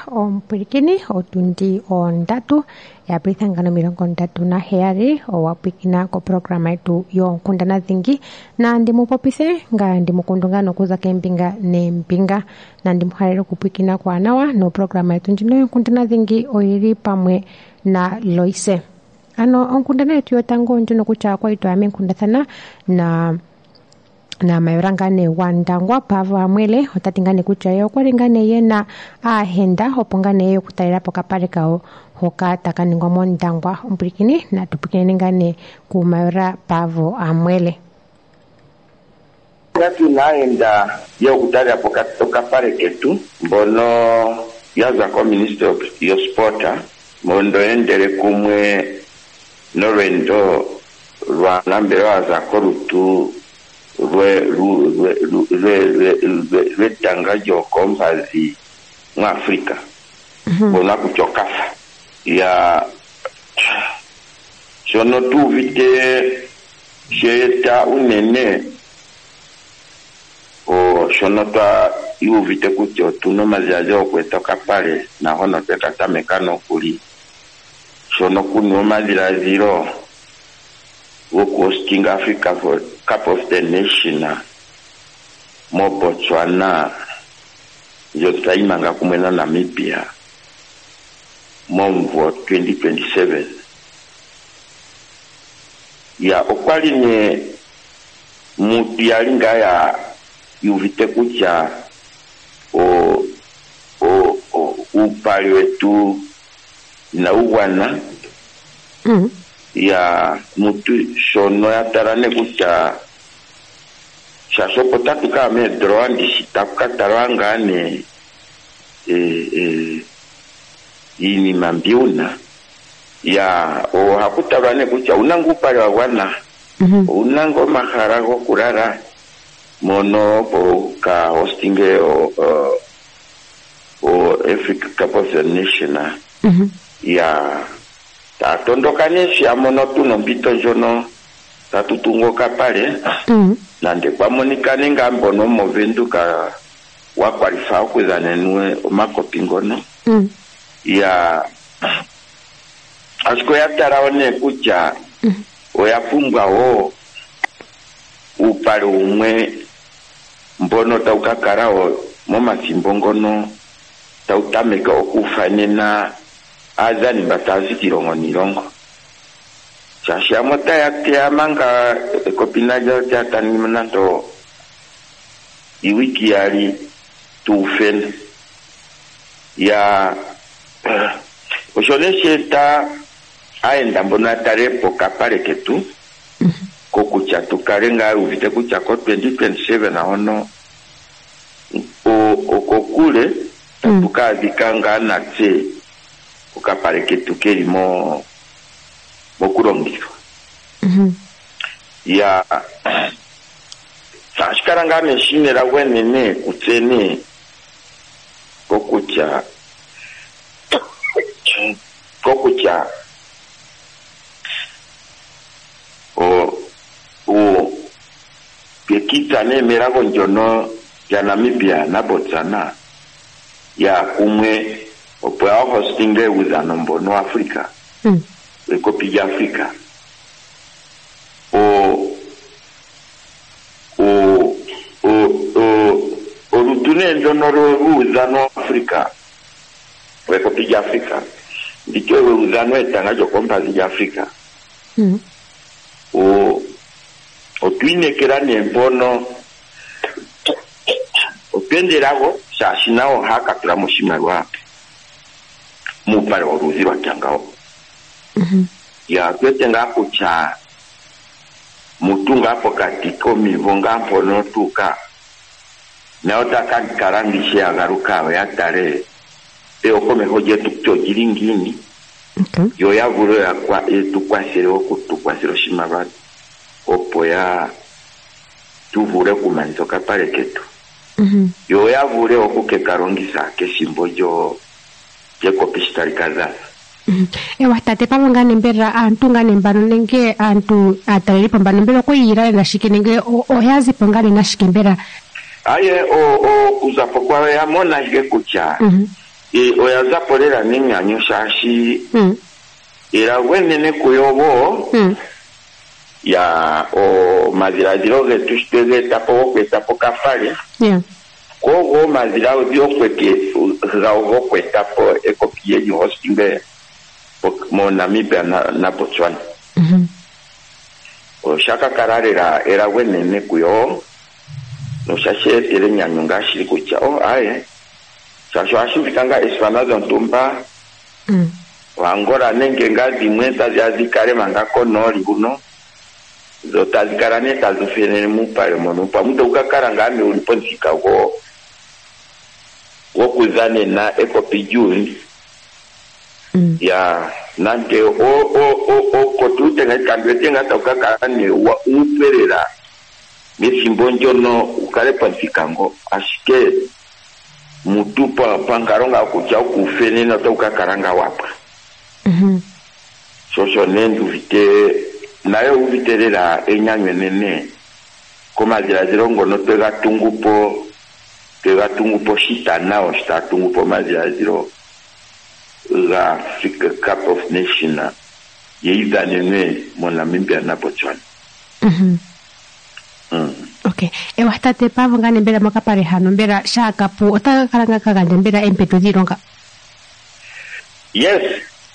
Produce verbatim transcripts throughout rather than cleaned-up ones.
ompwirikini otundi ondatu yapithangano mirongo ndatu na heyali owapwikina ko programa yetu yonkundana dhingi na ndimupopise nga ndimukundungano kuza kembinga nembinga na ndimuhalele kupwikina kwa nawa no programa yetu ndino yonkundana dhingi oyili pamwe na Loise. Ano onkundana yetu yotango ndino kucha kwa ito ame nkundathana na na mayorangane wandangwa Pavo Amwele otatingane kucha yo kwaringane yena ahenda hopongane yo kutalira pokapale kao hoka takaningwa mondangwa umpirikini na tupikene ngane ku mayora Pavo Amwele. Ngati naenda yo kutalira pokapale ketu mbono yaza kwa Minister of yo Sporta mondo endele kumwe norendo rwa nambero aza korutu rwe rwe rwe rwe tangajo kompazi mu Afrika bona kuchokafa ya sono tu vite jeta unene o sono ta yu vite kucho tuno mazajo kwetoka pale na hono tekata mekano kuli sono kuno mazira zero woko hosting Africa for Cup of the Nation mo Botswana yota imanga kumwena Namibia mo twenty twenty-seven ya okwali ne muti yalinga ya yuvite kucha o o o upali wetu na uwana mm. ya mutu sono ya tarane kucha shasopota tukame droandi sitakuka tarangane e e ini mambiuna ya o hakutarane kucha unangu pale wana mm-hmm. unango maharago kurara mono po ka hostinge o o, o Africa Cup of the Nation mm-hmm. ya tatondokane siamono tuno mpito jono tatutungoka pale mm. na ndekwa monikane ngambono movenduka wakwalifa kuzanenwe omakopingono mm. ya asiko yataraone kucha mm. oyapumbwa ho upale umwe mbono taukakarao momasimbongono tautameka okufanena azani batazi kirongo nirongo sasha mota ya manga kopina jo jata ni manando iwiki yali tufen ya ojole sheta aenda mbona tarepo kapare ketu kokucha tukarenga uvite kucha ko twenty twenty-seven na ono o okokule tukazikanga na tse ukapare ketu kelimo mokurongiro mhm ya sashkaranga meshine la wenene kutsene kokucha kokucha o o pekita ne merago njono ya Namibia na Botswana ya kumwe opwa hostinge wizano mbono Afrika mm. ekopi ya Afrika o o o o o rutune njonoro wizano Afrika ekopi ya Afrika ndike wizano etanga jo kompazi ya Afrika mm. o o twine kerane mbono openderago sashinao haka turamushimarwa mupare oruzi rwachangao mhm ya kwetenga kucha mutunga hapo katiko mivonga mpono tuka naota kankarandishe agaruka ya tare eo kome hoje tukto giringini okay yo ya vuro ya kwa tukwasere okutukwasero shimarwa opo ya tuvure kumanzoka pale ketu mhm yo ya vure okuke karongisa kesimbo jo jeko pistari kaza mhm e wastate pamangane mbera antungane mbano nenge antu atareli pambano mbera ko yira na shikenenge o yazi pangane na shikembera aye o o kuzapo kwa ya mona hige kucha mhm e oyaza polera n'enyanyu shashi Mm. era wenene kuyobo Mm. ya o maziraziro getushitege tapo kwetapo kafale Yeah. kogo mazirao dio kweke gaogo kwetapo ekopie di hostinge mo Namibia na, na Botswana. Mhm. O shaka kararera era wenene kuyo no shashe ele nyanyunga shiri kucha o aye shasho ashifikanga esfanazo ntumba Mm. wangora nenge ngazi mwenta zazikare mangako nori buno zotazikarane tazufene mupale mono pamuto ukakaranga ame uliponzika wo wo kuzane na ekopijuni Mm. ya nante o o o o kotute ngakambete ngata ukakarane wa uperera misimbonjo no ukale ponzikango ashike mutupa pangaronga kucha ukufene na to ukakaranga wapa. Mhm. Soso nendu vite nayo uviterera enyanywe nene koma ziraziro no tega tungupo tega tungupo shita nao shita tungupo maziraziro la Africa Cup of Nations yeida nene mon Namibia na Botswana. Mhm. Mm. Okay. E wastate pavo ngane mbera makapare hano mbera shaka pu otaka karanga kagande mbera empeto zironga. Yes.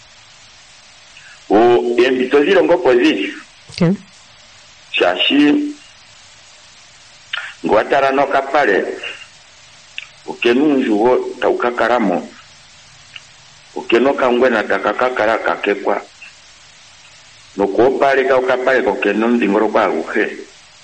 O embito zirongo poziti. Okay. Shashi ngwatara no kapale ukenunju wo taukakaramo ukeno kangwe na takakakara kakekwa no kopale ka ukapale kokeno ndingoro kwa uhe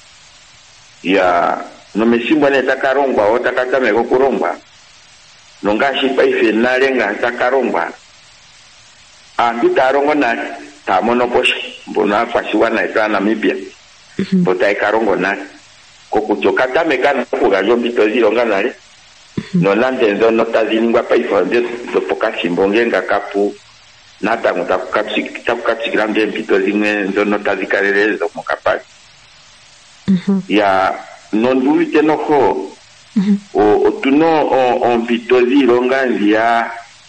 ya no mesimbo ne takarongwa o takatame ko kurongwa no ngashi paife nalenga takarongwa andi tarongo na tamono posh mbona kwasiwa na ita Namibia bota ikarongo na kokuchoka tamekana kugajo mbito zironga nale no lande ndo no tazilingwa paife ndo do pokasi mbongenga kapu nata ngutakukatsi takukatsi grande mbito zimwe ndo no tazikarelezo mukapali. Mhm. Ya nondu teno ho Mhm. o tuno on mbito zironga ndia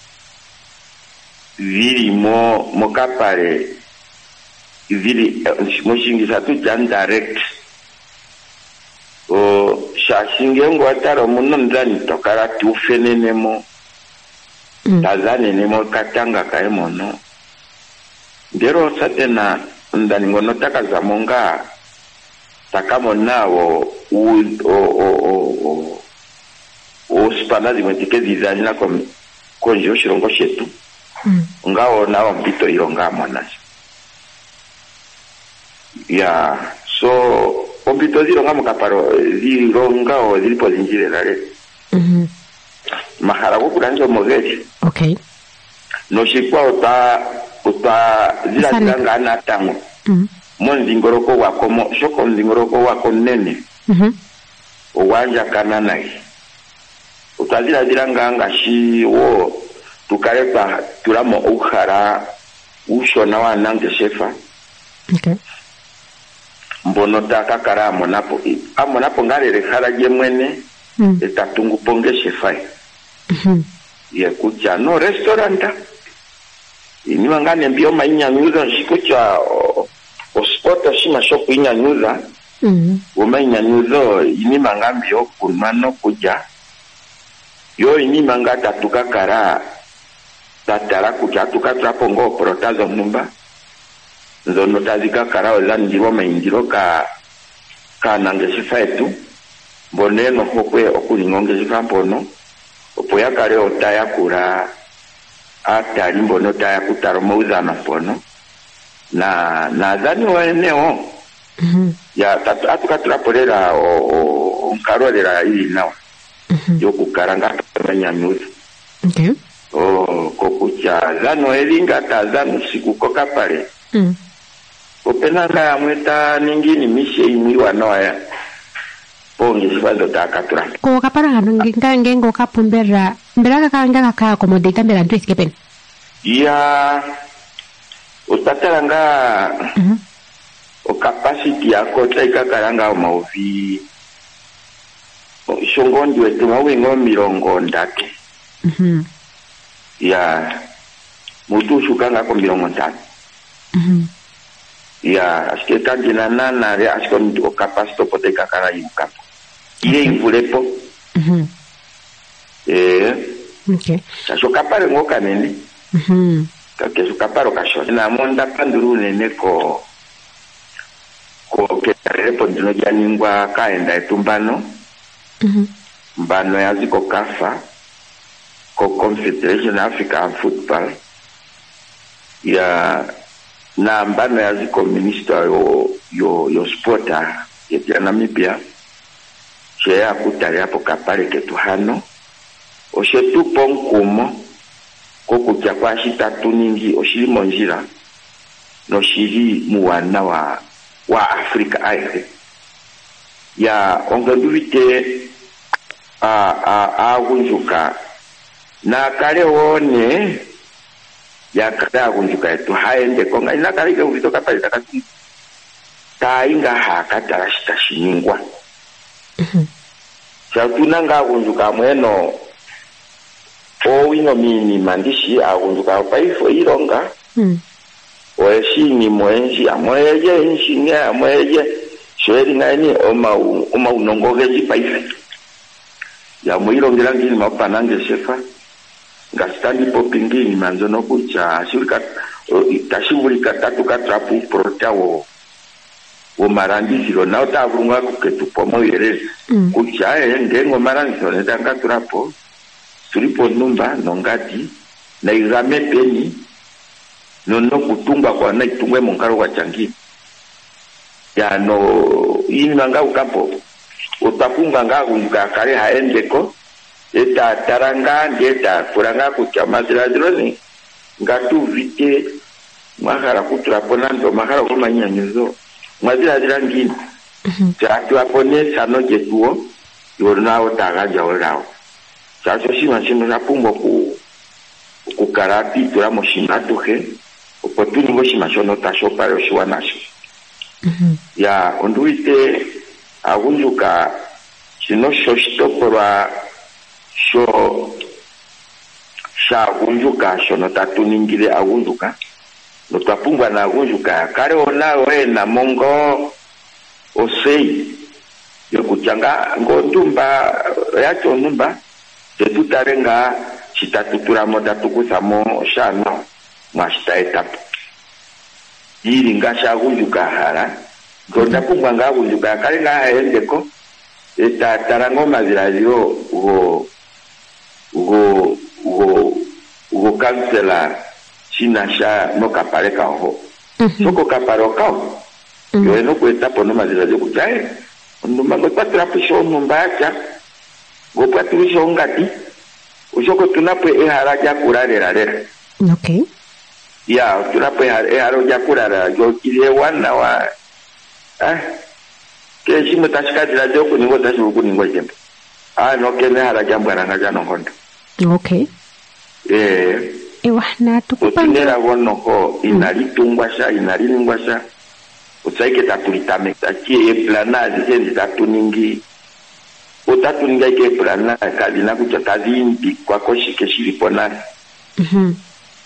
vili mo mokapare vili moshingisa tu jan direct o shashinge ngwataro muno ndani tokara tu fenene mo tazane ne mo katanga kae mono ndero satena ndani ngono takaza monga takamonawo u o o o o spana dimotike dizani na kom konjo shirongo shetu. Mm. Ngao na wampito ironga mwanasi. Ya, so wampito zironga mukaparo zironga o zilipo zinjire lale. Mhm. Mahara kukuranjo mogeti. Okay. No shikwa uta uta zila zilanga anatango. Mhm. Mon zingoroko wako mo shoko zingoroko wako nene. Mhm. Uwanja kananai. Utazila zilanga anga shi wo tukarepa turamo uhara ushona wa nange shefa. Okay. Mbono taka kara amonapo amonapo ngarere khala jemwene Mm. etatungu ponge shefa. Mhm. Ye kucha no restauranta ini wangane mbio mainyanyuza shikucha o, o spota shima shop inyanyuza Mhm. umainyanyuzo ini mangambio kunmano kuja yo ini mangata tukakara tatara kuja tukatrapo ngo protazo numba zono tazika karao landiro maindiro ka ka nange sifetu boneno hokwe okuningonge sifampono opoya kare otaya kura atari mbono taya kutaro mauzana pono na nadhani waeneo Mhm. ya tatu atukatraporera o, o nkarorera ili nawa Mhm. yo kukaranga nyanyuza. Okay. Oh, kokucha zano elinga tazano siku kokapale. Mm. Openanga ya mweta ningini mishe imwiwa noya. Pongi sifazo takatura. Ko kapara hano nginga ngengo kapumbera mbera kakanga kaka accommodate mbera ntu escape. Ya utataranga Mhm. o capacity yako tsaika karanga o mauvi. O shongondi wetu mawingo mirongo ndake. Mhm. ya mutu shukanga ko mirongo tatu. Mhm. Ya aske kanjina nana re asko ndio kapasito poteka kara yukapo. Iye imvulepo. Mhm. Eh. Okay. Sasho kapare ngoka nene. Mhm. Kake sukaparo kasho. Na monda panduru nene ko ko kerepo ndino janingwa kaenda etumbano. Mhm. Mbano yaziko kafa ko Confederation African Football. Ya na mbano yaziko minister yo yo yo sporta ya Namibia. Chea kutari hapo kapare ketu hano. Oshetu ponkumo koko kya kwa shitatu ningi oshiri monjira no shiri muwana wa wa Afrika aire ya ongenduvite a a a gunjuka na kale wone ya kada gunjuka etu haende konga ina kale ke uvitoka pale takatu tainga hakata shitashiningwa Mhm. chatunanga gunjuka mweno o ino mini mandishi agunjuka paifo ironga Mhm. o shini mwenji amweje nshinge amweje sheri ngani oma oma unongogeji paife ya muirongera ngini mapanange shefa ngastandi popingini manzono kucha shurika tashivulika tatu katrapu protawo wo marandi silo na utavunga kuketu pomo yere Mm. kucha e ngengo marandi silo netanga turapo tulipo numba nongati na igame peni nono kutunga kwa na itungwe munkaro kwa changi ya no inanga ukampo utapunga nga kunga kare haendeko eta taranga ndeta kuranga kucha mazira droni ngatu vite mahara kutrapo nando mahara kwa manyanyo mazira drangini chatu apone sano jetuo yornao tagaja orao chacho shima shima napumbo ku ku karati tura moshima tuhe opotuni moshima shono tashopa yoshiwa nasho ya onduite agunjuka sino shoshitopora sho sha agunjuka shono tatuningire agunjuka notapungwa na agunjuka kare ona we na mongo osei yokuchanga ngondumba yacho numba tetutarenga chitatutura moda tukusamo shano mwashita etapu yiri ngasha agunjuka hara gonda pungwa nga agunjuka kare nga haendeko eta tarango mazirazio ugo ugo ugo ugo kansela china sha no kapareka ho soko kaparoka yo eno kueta pono mazirazio kuchae ndumba ngopatura pisho numbacha ngopatura pisho ngati usoko tunapo eharaja kurarera rera. Okay. Ya, tunapo eharaja kurara yo kile wana wa ah ke shimo tashikadira joko ningo tashuku ningo jembe. Ah no kene haraja mbwana jano hondo. Okay. Eh ewa na tukupanga utinera wono ko inalitungwasha inalilingwasha usaike tatulitame takie e planazi zendi tatuningi utatuninga ke plana kazi na kucha kazi imbi kwa koshike shilipona. Mhm.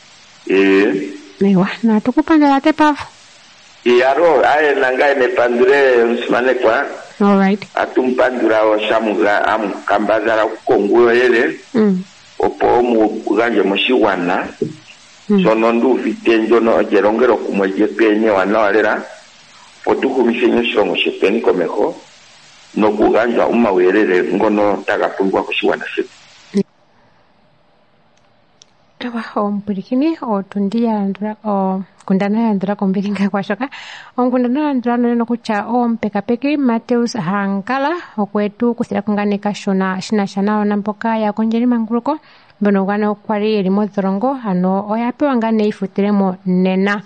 Eh ewa na tukupanga late pafu. Iyaro aye nanga ne pandure msimane kwa. All right. Atumpandura o shamuga am kambazara kongo yele. Mm. Opo mu ganje mushiwana. Mm. Sono ndu vitenjo no jerongero kumweje penye wana walera. Otukumishenyo shongo shepeni komeho. No kuganja uma werere ngono tagapungwa kushiwana shepe. Ewa ompurikini otundia andra o kundana andra kombiringa kwa shoka onkundana andra no kucha ompeka peki Mateus Hankala okwetu kusira kunganika shona shina shana onampoka ya konjeri manguruko bono gano kwari elimo zorongo ano oyapewa ngane ifutiremo nena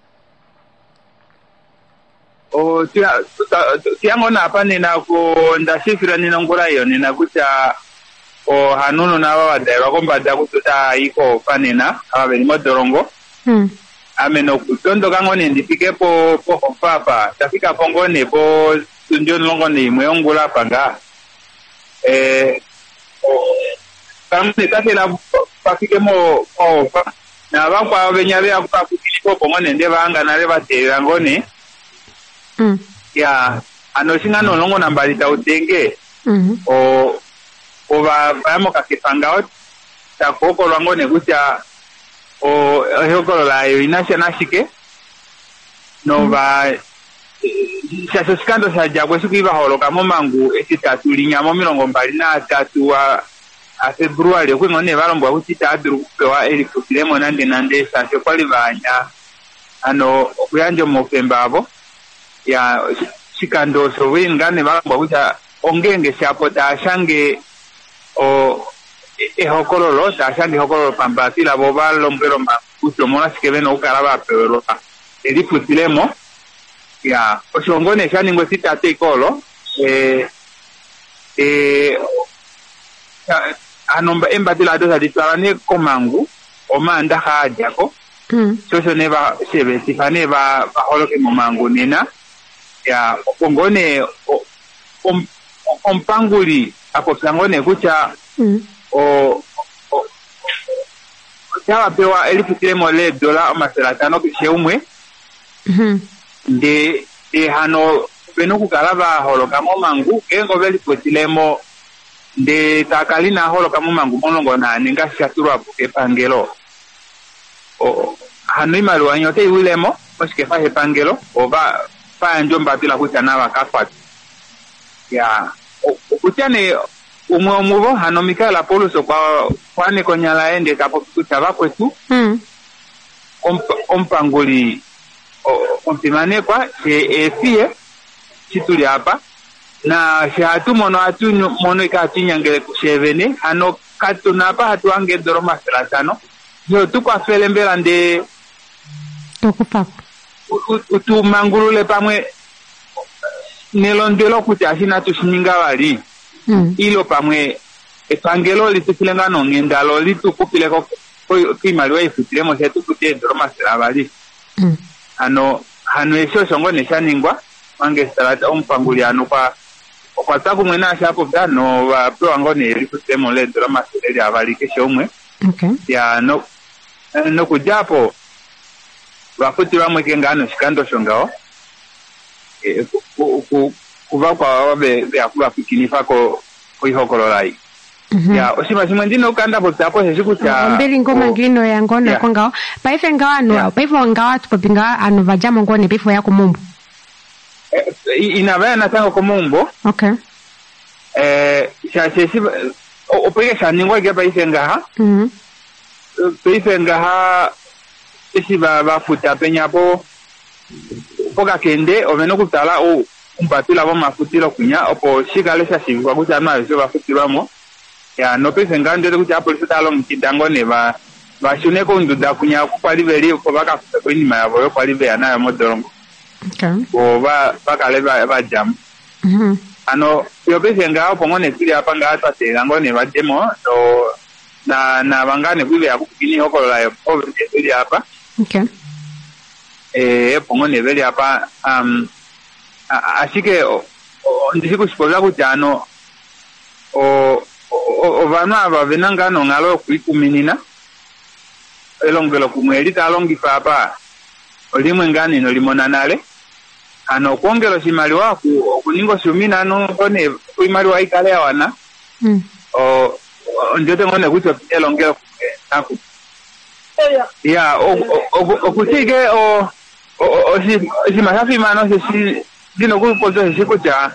o tia tiangona hapa nina ko ndashifira nina ngora yo nina kucha o hanuno na baba dero komba da kututa iko panena aba beni modorongo hmm ameno kutondo kangone ndipike po po papa tafika pongone po tundio longo ni mwongula panga eh kamne tatela pakike mo ofa na bakwa benyabe akupa kukilipo pomone nde banga nale batera ngone mm ya ano singa no longo nambali ta utenge mm o o ba bamo kakipanga ta koko lwango ne kucha o hoko la inasha nashike no ba sasa sikando sa jagwe sukiba holoka mo mangu ekitatu linyamo milongo mbali na tatu wa a February ko ngone balombo ukita adru kupewa elifukilemo nande nande sase kwali banya ano okuyanje mo pembabo ya sikando so wingane balombo uta ongenge shapo ta shange o e hokololo ta shange hokololo pambati la bobalo mbero ma kuto mona sikebeno ukaraba pero elifukilemo ya oshongone shani ngo sita tekolo eh eh anomba embatila dosa ditwarane komangu omanda hajako mm soso neba sebe sifane ba holoke momangu nena ya kongone om ompanguli apo sangone kucha mm o chawa pewa elfu kilemo le dola amasela tano kisheumwe mhm de e hano beno kukalaba holoka momangu kengo beli potilemo de takalina holoka momangu molongo na ninga shaturwa epangelo o hano imalu anyote iwilemo moshike fa epangelo oba fa njomba tila kutana bakafat ya ukutane umwe umubo hano Michael Apollo kwa kwane konyala ende kapo kutaba kwetu mm ompanguli ontimane kwa efie chituli hapa na shatu mono atu mono ikatinyangele kushevene ano katuna hapa hatu ange doroma selatano yo tukwa fele mbela nde tokupa utu mangulule pamwe nelondelo kutashina tushininga wali mm ilo pamwe epangelo litukilenga no ngendalo litukupile ko kimaliwa ifutilemo setu kutie doroma selabali mm ano hano esho songo neshaningwa mange salata ompanguliano kwa kwa taku mwena shapo dano wa pro angone rifutemo le dola maseleli abalike shomwe okay ya no no kujapo bafuti bamwe kengano shikando shongao e ku kuva kwa wabe ya kuba fikinifa ko kuihokololai ya osima simandino kanda botapo heshikucha mbili ngoma ngino ya ngona yeah. Konga paife ngawa no yeah. Paife ngawa tupinga anu vajamo ngone pifo ya kumumbu eh, inabaya na tango kumumbu okay eh cha sisi opege shaningwa ge paife ngaha mhm paife ngaha isi ba bafuta penyapo poka kende oveno kutala o umpatula bo mafutilo kunya opo shikale sha shingwa kutama zo bafutilamo ya no pese ngande kuti apolisi talo mkidango ne ba ba shune ko nduda kunya kwali beli ko baka ko ni ma yabo kwali be ana modorongo okay o ba baka le ba ba jam mhm ano yo pese ngao pongone tili apa ngata te ngo ne ba demo no na na bangane kuibe akukini hokolola yo o tili apa okay eh pongone beli apa um ashike ndisiku sipoza kutano o o vana aba venangano ngalo kuikuminina elongelo kumweli talongi papa olimwe ngani no limonanale ano kuongelo simali waku okuningo sumina no kone kuimali wa ikale wana mm o njote ngone kuto elongelo aku ya okutike o o si masafi mano si dino kupozo sikucha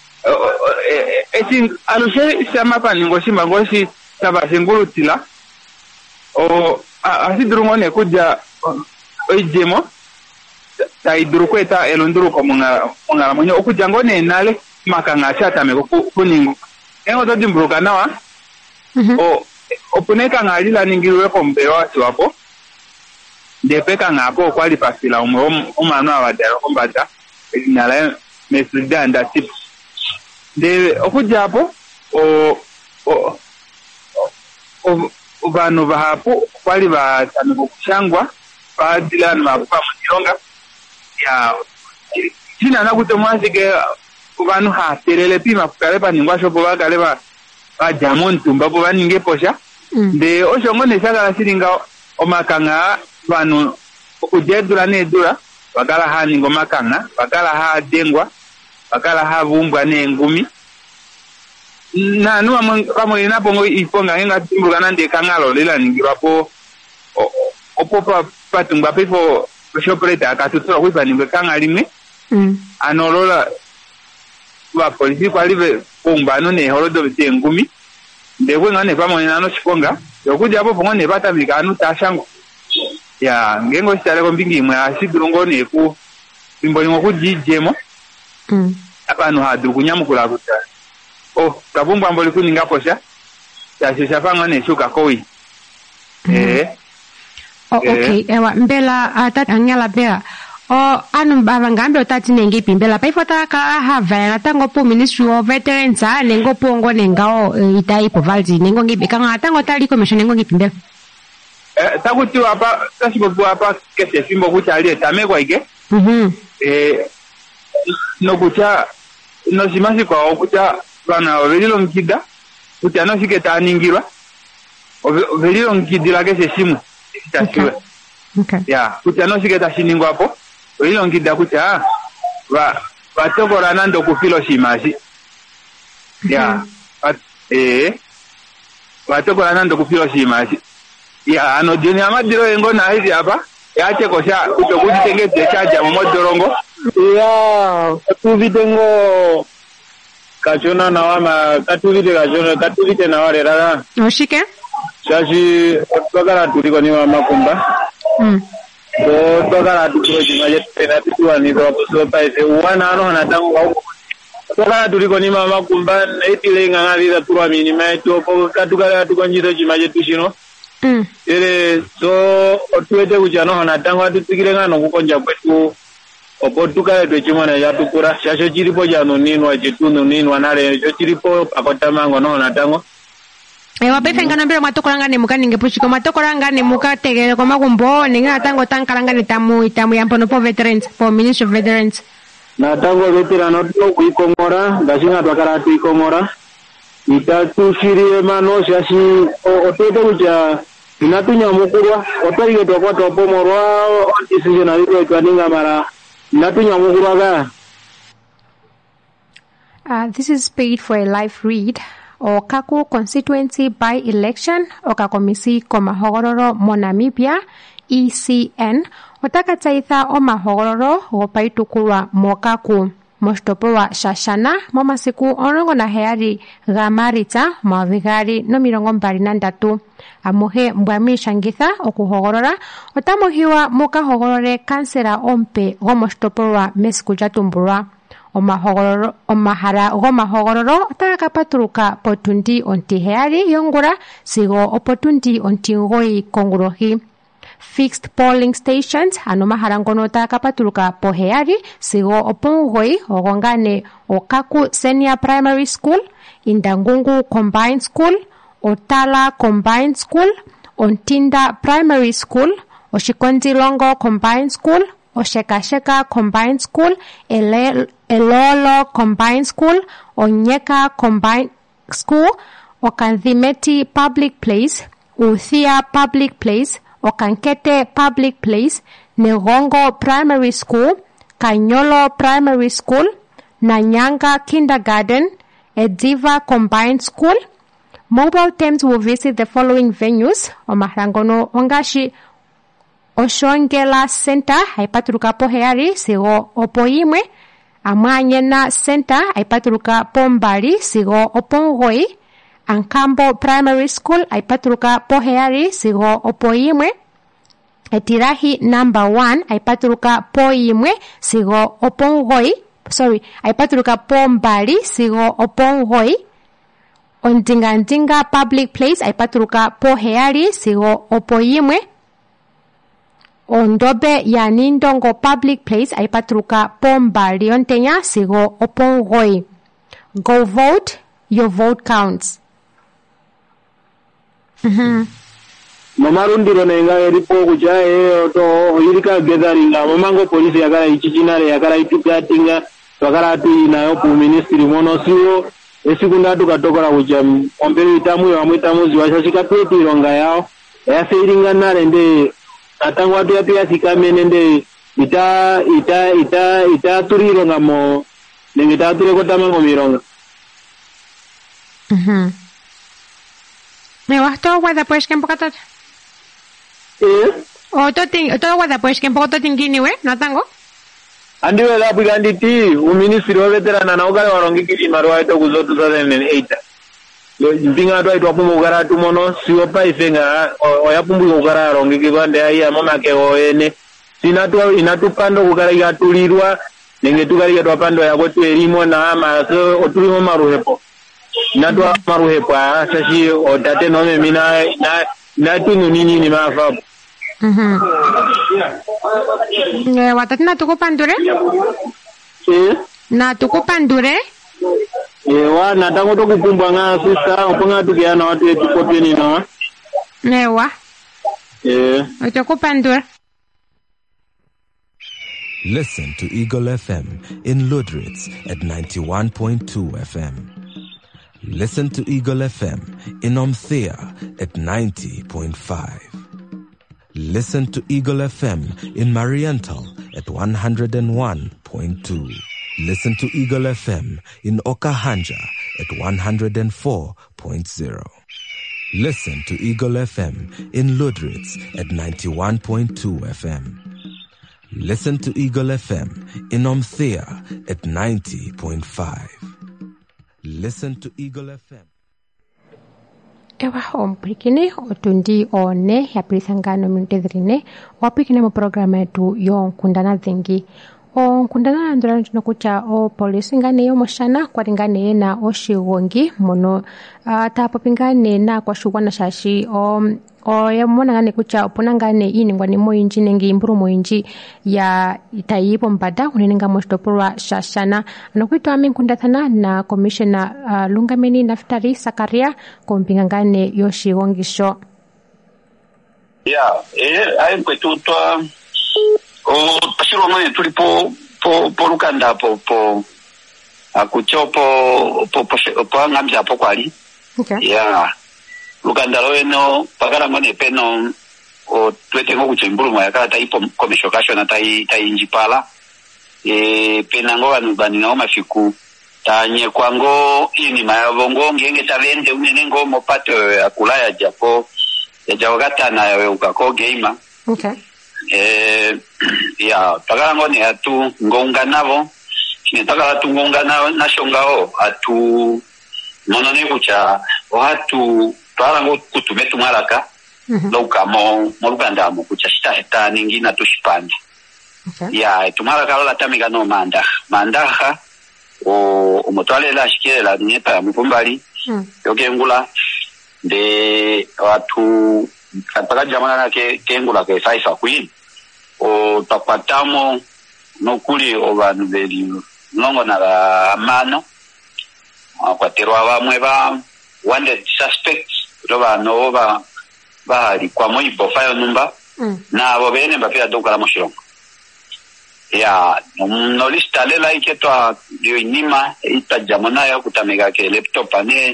esi alushe sama paningo shima ngoshi taba singulutila o asidrungone kuja ojemo ta idrukweta elunduru ko munga munga munyo okuja ngone nale makanga chata me kuningo engo to dimbruka nawa o opuneka ngalila ningirwe ko mbewa swapo depeka ngapo kwali pasila umwe umana abadala kombata nala mesida nda tip de okujapo o o o vanu vahapo kwali vatano kushangwa badila na makupa mtilonga ya jina na kutomwazike vanu ha terele pima kukalepa ningwa shopo bakale ba ba jamon tumba bo baninge posha Mm. De oshongo nesagala siringa omakanga banu okujedula nedula bagala hani ngomakanga bagala ha dengwa bagala ha bumbwa n'engumi na nuwa kamwe napongo iponga nga timbuga nande kangalo lela ningirapo opopa patungwa pefo shopreta akatutola kwipa nimbe kangalime Mm. anolola ba polisi kwalive pomba no ne horodo bitengumi ndebwe ngane pamwe nano chikonga yokuja hapo pongone bata bikanu tashango ya ngengo sitale ko mbingi mwe asidurungo ne ku bimboni ngokujijemo Mm. abantu hadu kunyamukula kuta oh kabumba mboli kuninga posha ya sishafanga ne shuka koi eh Oh, okay, ewa mbela atati angela bela. O anu baba ngambe otati nengi pimbela paifota ka hava na tango po Ministry of Veterans a nengo pongo nengao itai povalzi nengo ngibe kanga tango tali commission nengo ngipimbela. eh takuti hapa tashibo hapa kese fimbo kuchali tamekwa ike Mhm. eh no kucha no simasi kwa kucha bana velilo nkida kucha no shike taningirwa velilo nkidila kese simu Okay. Okay. ya kucha no shike tashiningwa hapo velilo nkida kucha ba batokora nando kufilo simasi ya bat, eh batokora nando kufilo simasi ya ano jeni amadiro yengo na hizi hapa yache kosha kutokujitengeze chaja momodorongo ya katuvitengo kachona na wama katuvite kachona katuvite na wale rara Oshike? shashi twagala tuliko ni wama kumba Mm. so twagala tuliko jimaje tena tuwa ni kwa so paise wana ano hanatangu kwa huko twagala tuliko ni wama kumba naitile ngangaliza tuwa minima eto poko katukala tukonjito jimaje tushino Mm. ere so otuwete kuchano hanatangu atutikile ngano kukonja kwetu opotuka eto chimona yatukura shasho chiripo jano ninwa chitunu ninwa nale cho chiripo pakotamango no natango Ewa befe ngano mbele matokoranga ne muka ninge pushiko matokoranga ne muka tegele kwa magumbo ninga tango tankalanga ne tamu itamu ya mpono po veterans po Ministry of Veterans. natango veterano to kuikomora gashinga twakara tuikomora itatushirire mano shashi otete kucha inatunya mukurwa otorike tokwa topomorwa decision aliro twaninga mara inatunya mukurwa ga. Uh, this is paid for a live read. Okaku constituency by election okakomisi komahogororo mo Namibia E C N otakatsaitha omahogororo gopaitukulwa mokaku moshitopolwa shashana momasiku omulongo naheyali ga Maalitsa omayovi gaali nomilongo mbali nandatu amuhe mbwamishangitha okuhogolola otamuhiwa mukahogolole kansela ompe gomoshitopolwa mesiku lyatumbulwa. Omahogololo omahala gomahogololo otaga patuluka potundi ontiheyali yongula sigo opotundi ontimugoyi kongulohi. Fixed polling stations ano mahala ngono otaga patuluka poheyali sigo opomugoyi ogongane Okaku Senior Primary School, Indangungu Combined School, Otala Combined School, Ontinda Primary School, Oshikonzilongo Combined School, Oshekasheka Combined School, Ele Elolo Combined School, Onyeka Combined School, Okanthimeti Public Place, Uthia Public Place, Okankete Public Place, Negongo Primary School, Kanyolo Primary School, Nanyanga Kindergarten, Ediva Combined School. Mobile teams will visit the following venues: Omarangono Ongashi Oshongela Center, haipaturuka poheyari sigo opoimwe. Amanyena Center, haipaturuka pombali sigo opongoi. Ankambo Primary School, haipaturuka poheyari sigo opoimwe. Etirahi number one, haipaturuka poimwe sigo opongoi. Sorry, haipaturuka pombali sigo opongoi. Ondinga Public Place, haipaturuka poheyari sigo opoimwe. Ondobe ya Nindongo Public Place aipatruka pomba liontenya sigo opongoi. Go vote, your vote counts. Mhm. Mamarundiro nenga eripo kuchae to yirika gathering mamango polisi yakara ichichinare yakara itukatinga wakara tu inayo ku ministry mono sio esikunda tukatokola kucha ombere itamu yamwitamu ziwashashika peti ronga yao yaseiringa nare nde atangu watu yatu yasikamene nde ita ita ita ita turironga mo nenge ita tureko tamango mironga. Mhm. Me wasto guarda pues que un poco todo. Eh? O todo ting, todo guarda pues que un poco todo tingini we, no tango. Andi wela pigandi ti uministry wa veterana na ukale warongi kiti marwa ito kuzo two thousand eight. Mpinga to ito pumu ukara tumono siwa pa ifenga oya pumbu ukara warongi kibande ya mama ke oene. Sinatu inatu pando ukara ya tulirwa nenge tukari ya pando ya kwetu erimo na ama so otulimo maruhepo. Inatu maruhepo ya sashi otate nome mina na na tunu nini ni mafa. Mhm. Eh, watati na tuko pandure? Eh? Na tuko pandure? Eh, wa na tango to kupumbwa nga sisa oponga tukiana watu yetu kopeni na. Newa. Eh. Tuko pandure. Listen to Eagle F M in Ludritz at ninety-one point two F M. Listen to Eagle F M in Omthea at ninety point five. Listen to Eagle F M in Mariental at one hundred one point two. Listen to Eagle F M in Okahanja at one hundred four point zero. Listen to Eagle F M in Ludritz at ninety-one point two F M. Listen to Eagle F M in Omthea at ninety point five. Listen to Eagle F M. Ewa ompikine otundi one ya prisangano mintezrine wapikine mu programa yetu yo kundana zingi o kundana ndura tunokucha o polisi ngane yo moshana kwaringane na oshiwongi mono uh, tapopingane na kwa shugwana shashi o o ya mona ngane kucha opunangane ini ngwani moinji nengi imburu moinji ya itayipo mbada uninga mostopurwa shashana anokuitwa aminkundathana na commissioner uh, Lungameni Naftari Sakaria kompingangane yoshi wongisho. Ya, eh ai kwetutwa o pasiro mane tulipo po po lukanda po po akuchopo po po po ngambya po kwali. Okay. Ya. Lukanda loeno pagara mane peno o twete ngo kuchimbulu mwa yakala taipo komeshokasho na tai tai njipala e pena ngo banu bani na mafiku tanye kwango ini mayavongo ngenge tavende unene ngo mopato ya kulaya japo ya jawagata na ya ukako gamer. Okay. Eh ya pagara ngo ne atu ngonga navo ne pagara tu ngonga na na shongao atu monone kucha watu twarango kutumetu maraka Mhm. lauka mo mo Luganda mo kucha shita heta ningina tushipanda. Okay. Ya tumaraka lola tamiga no manda mandaha o umotwale la shikela nyeta mupumbali Mm. yokengula de watu kataka jamana ke kengula ke saifa queen o tapatamo no kuli obanu beli nongo na la mano akwatero abamwe ba wanted suspects roba no ba ba kwa moibo fayo numba Mm. na abo bene mbapira doka la moshiro ya no lista lela iketwa dio inima ita jamana ya kutamega ke laptop ane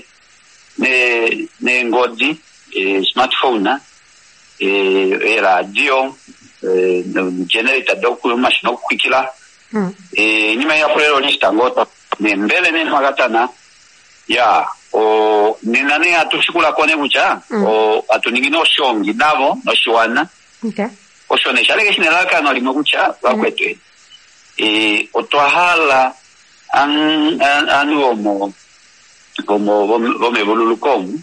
ne ne ngodi e smartphone na e radio e generator doku machine kwikila Mm. e nima ya kulelo lista ngota ne mbele ne magatana ya o ninane atushikula kone bucha Mm. o atuningino shongi navo no shiwana Okay. oshone shaleke shinelaka no limucha bakwetwe e otwahala an an anu mo como vome volulukomu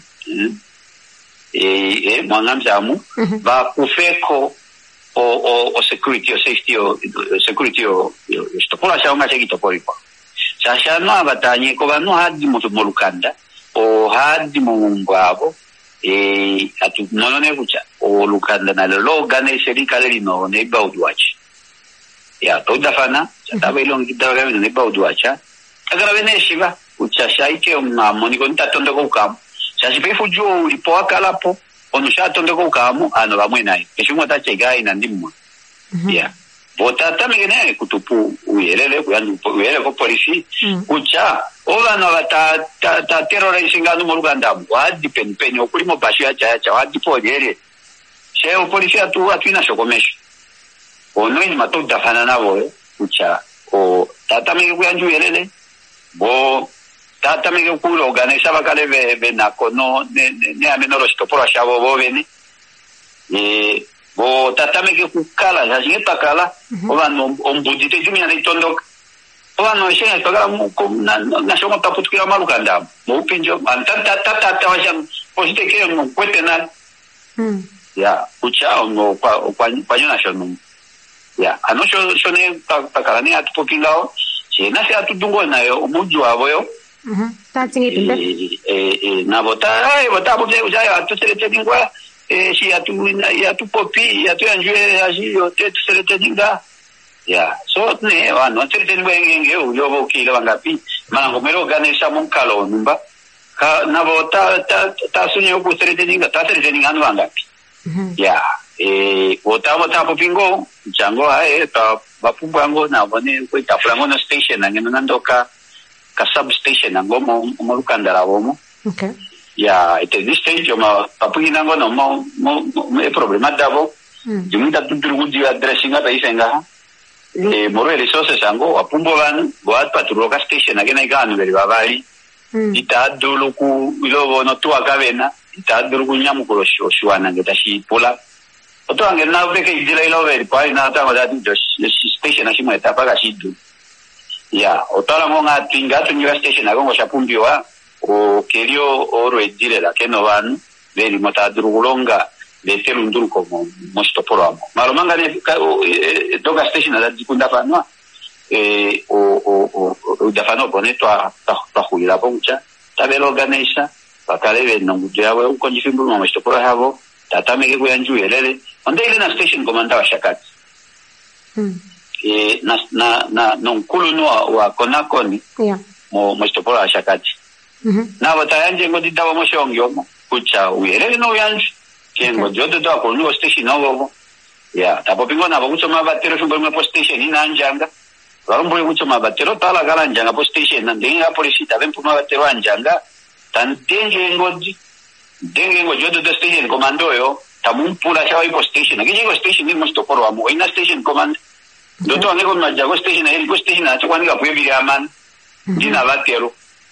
e e mwanamjamu Mhm. ba kufeko o o o security o safety o security o stopola shaunga chekito polipo sasha no abatanye ko banu hadi mu Lukanda o hadi mu ngwabo e atu nonone kucha o Lukanda na lo gane serikali lino ne baudwachi ya toda fana taba ilongi dawa ne baudwacha agara bene shiva kucha shaike umamo ni konta tondo ko kam sasa pefu jo ulipo akalapo ono shatonde ko kam ano bamwe naye kishimo ta chegai na ndimwa ya bota tamigene kutupu uyelele kuyandu uyelele ko polisi Mm. kucha ovano ta ta ta terrorizing anu muluganda wadi pen pen okulimo bashi acha acha wadi pojere she opolisi atu atwina shokomesho ono ni matoda fana nabo ucha o tatamike kuyanju yelele bo tatamike kulo organiza bakale be benako no ne ne amenoro stopora shabo bo bene e bo tatamike kukala jashingeta kala ovano ombudite jumia na itondo ovano shenge togala mu na na shoma taputukira malukanda mo pinjo antata tata tawasham posite ke mo kwetena mm ya ucha ono kwa kwa panyona shono ya anosho shone takala ni atupokingao chena se atudungo nayo umuju wabo yo mhm tatsingi timbe eh eh na bota ai bota boje uja atuselete dingwa eh si atu ya tu popi ya tu anjue aji yo te tuselete dinga ya so ne wano tuselete ngenge yo yo kile wangapi mango mero ganesha munkalo numba ka na bota ta ta sunyo ku tuselete dinga ta tuselete dinga anu wangapi ya eh bota bota popingo jango ae ta bapumbango na bone ko itafulango na station ngeno nandoka ka substation ngo mo mo lukandala bomo okay ya ite this stage ma papugina ngo no mo mo e problema davo jumunda tudurugudi addressing aba isenga e moro resources ngo apumbo ban go at patruloka station agena iganu beri babali ita duluku ilobo no tu akabena ita duluku nyamuko shwana ngetashi pola oto ange na veke idila ilo beri pa ina ta ngada du station ashimo etapa gashidu ya otala monga tinga tu new station agongo shapumbiwa o kerio oro edile la keno van beri mota durugulonga de terunduru como mosto poramo malomanga ne doga station da dikunda fanwa e o o o da fano boneto a ta huila boncha tabelo ganesha bakale no ngudyawe ukonjifimbu mo mosto poramo tatame ke kuyanju elele onde ile na station komanda wa shakati mm. e na na na nonkulu no wa konakoni yeah mo mosto poramo shakati mhm na batayanje ngodi dawa mo shongyo kucha uyelele no yanju kengo jodo do ko no station no ya tapo pingo na bakuchoma batero shumba mo station ina njanga barombo kuchoma batero tala gala njanga po station na ndinga polisi tabe mpuma batero anjanga tantenge ngodi denge ngo jodo do station komando yo tamumpula chawa ipo station ngije station ni mosto porwa mo ina station command doto angeko na jago station eri ko station acho kwanika pwebiri aman dina batero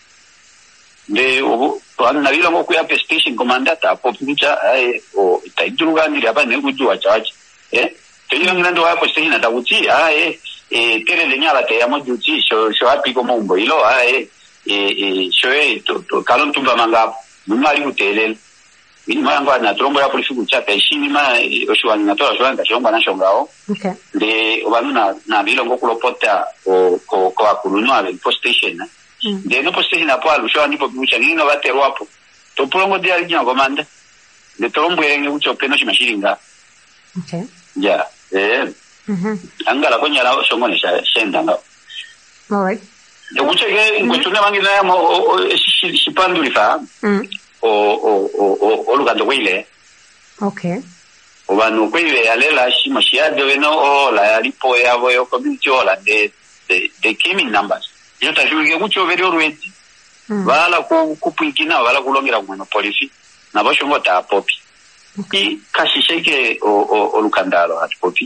de o to na vila ngo kuya pe station commander ta popucha ai o taidruga ni hapa ne kujua chache eh tenyo ngendo hapo station ta uchi ai e tere le nyala te amo juchi sho sho api como un boilo ai e e sho e to to kalon tumba manga mumari utele ni manga na trombo ya polisi kucha ta shini ma o sho na to sho anga shonga na shongao okay de o bana na vila ngo kulopota o ko ko akuluno ave post station na de no poste na palo sho ndipo kucha ngino batero hapo to prongo dia nya komanda de trombo yenye ucho peno shimashiringa okay ya eh mhm angala konya la shongone sha shenda nga all right to kucha ke ngutune mangina mo shipanduli fa mm o o o o lugando wile okay obano kwile alela shimashia de no o la lipo ya boyo community ola de de de kimi numbers yo tashuke kucho veri orweti vala ku kupikina vala kulongera kumeno polisi na bashongo ta popi i kashisheke o o lukandalo at popi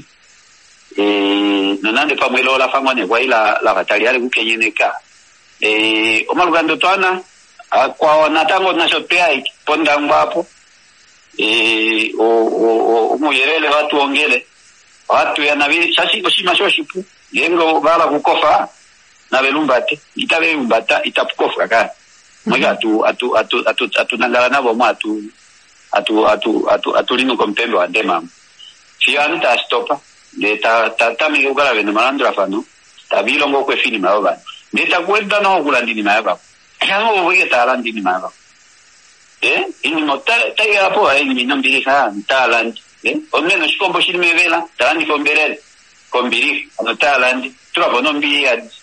e nonande pamwelo la famone kwa ila la bataliare kukenyeneka e o malugando twana kwa natango na shopea ponda ngwapo e o o o muyelele watu ongele watu yanavili sasi oshima shoshipu yengo vala kukofa na belumbate itabe umbata itapukofa ka maga atu atu atu atu atu nangala nabo matu atu atu atu atu lino kompembe wa dema fiani ta stopa de ta ta ta mi ugala bene malandra fano ta bilongo kwe fini maoba de ta kwenda no kulandini maoba yango oye ta landini maoba eh ini nota ta ya po ai ni nambiri ha ta landi eh o meno shikombo shilime vela ta landi kombere kombiri no ta landi tropo non bi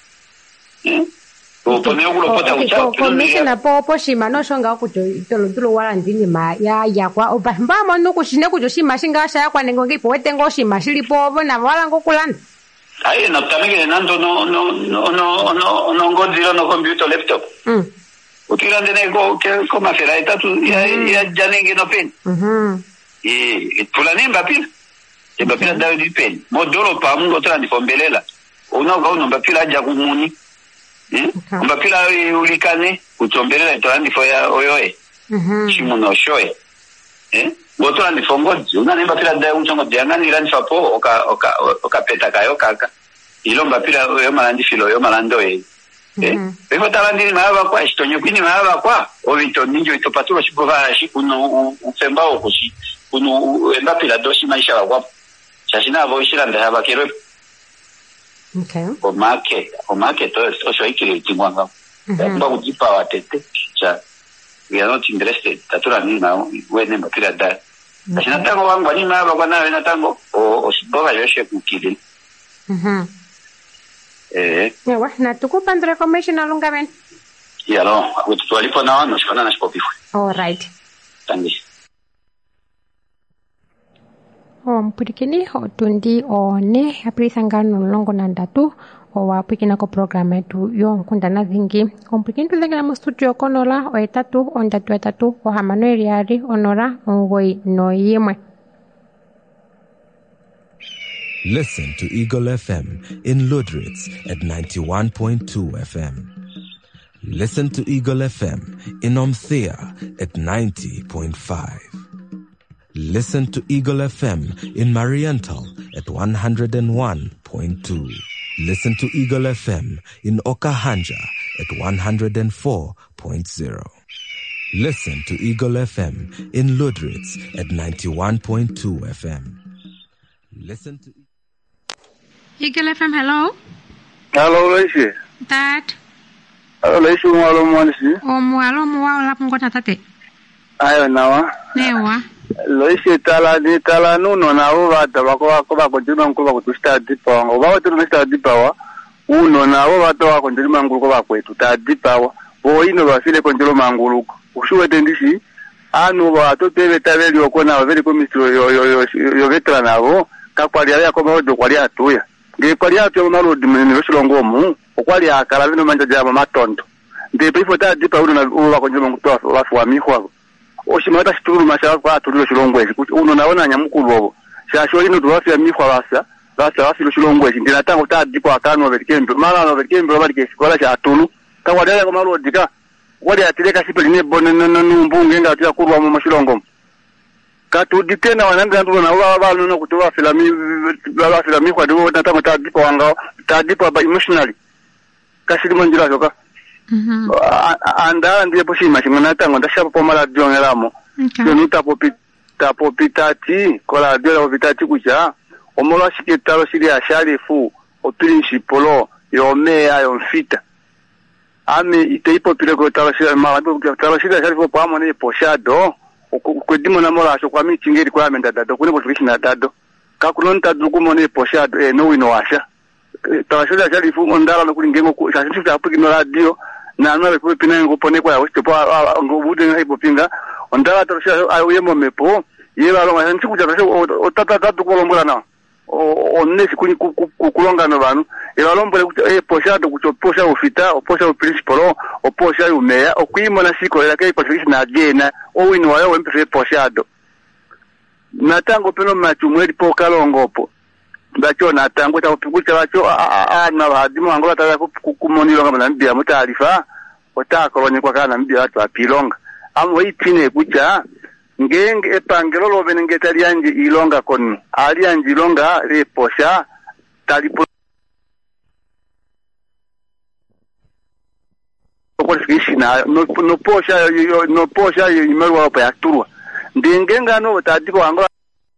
o pone ulo pota ucha commissioner popo shima no shonga kujo tolo tolo wala ndini ma ya ya kwa obamba mono kushine kujo shima shinga sha kwa nengo ngipo wetengo shima shilipo bona wala ngokulanda Aye, no tamege nando no no no no no no ngoziro no computer laptop. Mm. Ukirande nego ke koma fera itatu ya ya janenge no pen. Mhm. E tulane mbapila. E mbapila dawe di pen. Modolo pa mungo trandi fombelela. Ono ga ono mbapila aja kumuni. Eh? Mbapila ulikane kutombelela trandi foya oyoe. Mhm. Shimuno shoe. Eh? Botola ni fongozi unanemba pila dae unchongo diangani ilani fapo oka oka oka peta kayo kaka ilomba pila yo malandi filo yo malando e eh befo talandi maaba kwa istonyo kwini maaba kwa ovito ninjo itopatulo shibova shi kuno ufemba okoshi kuno emba pila doshi maisha wa shashina avo ishira ndahaba kero Okay. o make o make to so ikiri timwanga mba kujipa watete cha we are not interested tatura ni na wene mbapila da asina tango wangu ni maba kwa nawe na tango o siboga yoshe kukili Mhm. eh Yawa, na tukupa ndre information alunga men. ya no akutualipo na wano shikona na shpopifu All right. tangi O mpurikini o tundi o ne aprisangano longo nandatu o wapikina ko programa tu yo nkundana zingi o mpurikini tu zingi na mustudio konola o etatu o ndatu etatu o hamano eriari onora ngoi no yemwe. Listen to Eagle F M in Ludritz at ninety-one point two F M. Listen to Eagle F M in Omthea at ninety point five. Listen to Eagle F M in Mariental at one hundred one point two. Listen to Eagle F M in Okahanja at one hundred four point zero. Listen to Eagle F M in Ludritz at ninety-one point two F M. Listen to Eagle F M, hello? Hello, Lacey. Dad? Hello, Lacey, mwalo mwanisi. O mwalo mwao lapu ngota tate? Ayo, nawa. Newa? Lacey, tala, ni tala nuno na uwa, tabako wako wako jima mkuwa kutushita dipa wango. Uwa watu numeshita dipa wa, uno na uwa watu wako jima mkuwa wako tuta dipa wa. Uwa ino wafile konjolo manguluko. Ushuwe tendishi, anu watu tewe tabeli wakona waveli komisi yo yo yo yo yo vetra na wo, kakwali ya koma ojo kwali atuya. Nge kwali atuya mwalo dimeni weshulongo mu, ukwali ya kalavino manja jama matondo. Nge pifo taa dipa uno na uwa konjolo mkuwa wafu wa mihuwa. Oshimata shituru masha kwa atulilo shulongweshi. Uno naona nyamukulu wobo. Shasholi no duwafi ya mihuwa wasa, wasa wasi lo shulongweshi. Ndina tango taa dipa wakanu waverikembe. Mala waverikembe wabali keshikola sha atulu. Kakwali ya koma lo dika. Wali atileka sipeli ne bone numbunge nga atia kurwa mu mashilongo. Katu ditena wananda ndulo na wala wala no kutoa filami wala filami kwa do na tama tadipo wanga tadipo ba emotionally. Kasiri monjira soka. Mhm. Anda ndiye poshi mashingana tango ndashapo pomala diongelamo. Okay. Nuta popi tapo pitati kola diola pitati kucha. Omola shiketalo shiri asharifu oprinshipolo yo mea yo mfita. Ami iteipo pile ko talashira ma talashira sharifu pa amone poshado kwedimo na mola asho kwa mi chingeri kwa amenda dado kune botukishi na dado kakulonta duku mone poshado e no wino washa talashira sharifu ondala no kulingengo sharifu ta apiki no radio na no be pina ngo pone kwa wote pa ngo bude na ipo pinga ondala talashira ayemo mepo yeba lo nti kuja otata dado ko lombola na onesi kuni kukulonga no banu ebalombo e poshado kuchoposha ufita oposha principal oposha umeya okwimo na siko la kai patrice na gena owini wayo wempe poshado natango peno machumweli po kalongopo ndacho natango ta kupikucha wacho a na hadimu angola ta kumonilo ngama ndia mutarifa otakolonye kwa kana mbia watu apilonga amwe itine kucha ngenge epangelo lobe ngetali anje ilonga koni ali anje ilonga le posha talipo kwa kishina no no posha no posha yimerwa hapa yaturwa ndingenga no tadiko angola